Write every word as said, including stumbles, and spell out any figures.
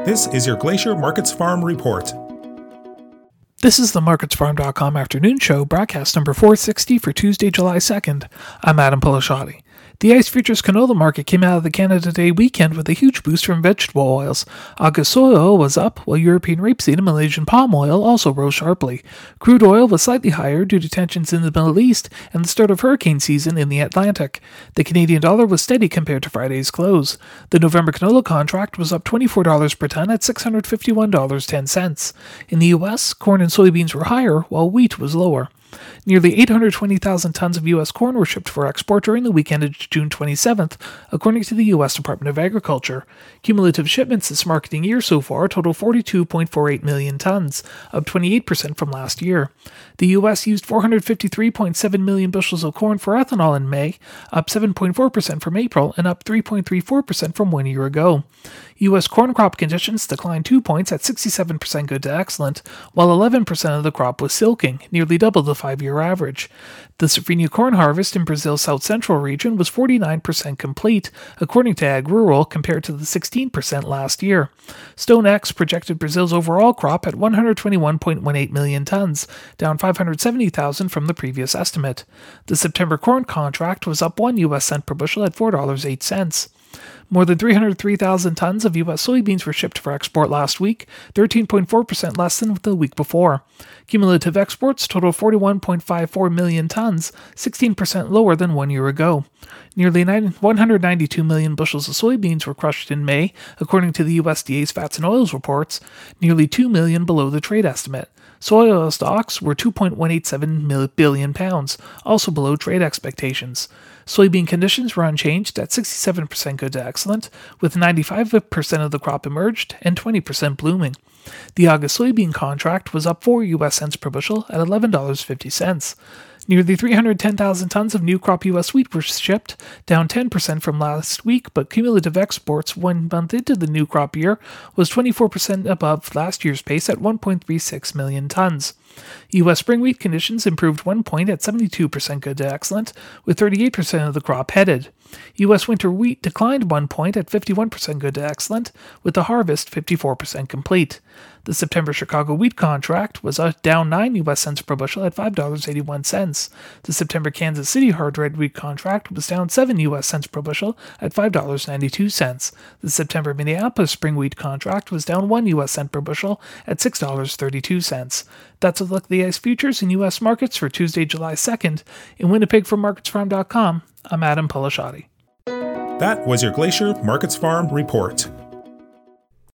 This is your Glacier Markets Farm Report. This is the markets farm dot com afternoon show, broadcast number four sixty for Tuesday, July second. I'm Adam Pilasciati. The ICE Futures canola market came out of the Canada Day weekend with a huge boost from vegetable oils. August soy oil was up, while European rapeseed and Malaysian palm oil also rose sharply. Crude oil was slightly higher due to tensions in the Middle East and the start of hurricane season in the Atlantic. The Canadian dollar was steady compared to Friday's close. The November canola contract was up twenty-four dollars per ton at six hundred fifty-one dollars and ten cents. In the U S, corn and soybeans were higher, while wheat was lower. Nearly eight hundred twenty thousand tons of U S corn were shipped for export during the weekend of June twenty-seventh, according to the U S Department of Agriculture. Cumulative shipments this marketing year so far total forty-two point four eight million tons, up twenty-eight percent from last year. The U S used four hundred fifty-three point seven million bushels of corn for ethanol in May, up seven point four percent from April and up three point three four percent from one year ago. U S corn crop conditions declined two points at sixty-seven percent good to excellent, while eleven percent of the crop was silking, nearly double the five-year average. The Safrinha corn harvest in Brazil's south-central region was forty-nine percent complete, according to Ag Rural, compared to the sixteen percent last year. StoneX projected Brazil's overall crop at one hundred twenty-one point one eight million tons, down five hundred seventy thousand from the previous estimate. The September corn contract was up one U S cent per bushel at four dollars and eight cents. More than three hundred three thousand tons of U S soybeans were shipped for export last week, thirteen point four percent less than the week before. Cumulative exports total forty-one point five four million tons, sixteen percent lower than one year ago. Nearly one hundred ninety-two million bushels of soybeans were crushed in May, according to the U S D A's Fats and Oils reports, nearly two million below the trade estimate. Soy oil stocks were two point one eight seven billion pounds, also below trade expectations. Soybean conditions were unchanged at sixty-seven percent good to excellent, with ninety-five percent of the crop emerged and twenty percent blooming. The August soybean contract was up four U S cents per bushel at eleven dollars and fifty cents. Nearly three hundred ten thousand tons of new crop U S wheat were shipped, down ten percent from last week, but cumulative exports one month into the new crop year was twenty-four percent above last year's pace at one point three six million tons. U S spring wheat conditions improved one point at seventy-two percent good to excellent, with thirty-eight percent of the crop headed. U S winter wheat declined one point at fifty-one percent good to excellent, with the harvest fifty-four percent complete. The September Chicago wheat contract was down nine U S cents per bushel at five dollars and eighty-one cents. The September Kansas City hard red wheat contract was down seven U S cents per bushel at five dollars and ninety-two cents. The September Minneapolis spring wheat contract was down one U S cent per bushel at six dollars and thirty-two cents. That's a look at the ICE futures in U S markets for Tuesday, July second. In Winnipeg from markets farm dot com, I'm Adam Pilasciati. That was your Glacier Markets Farm Report.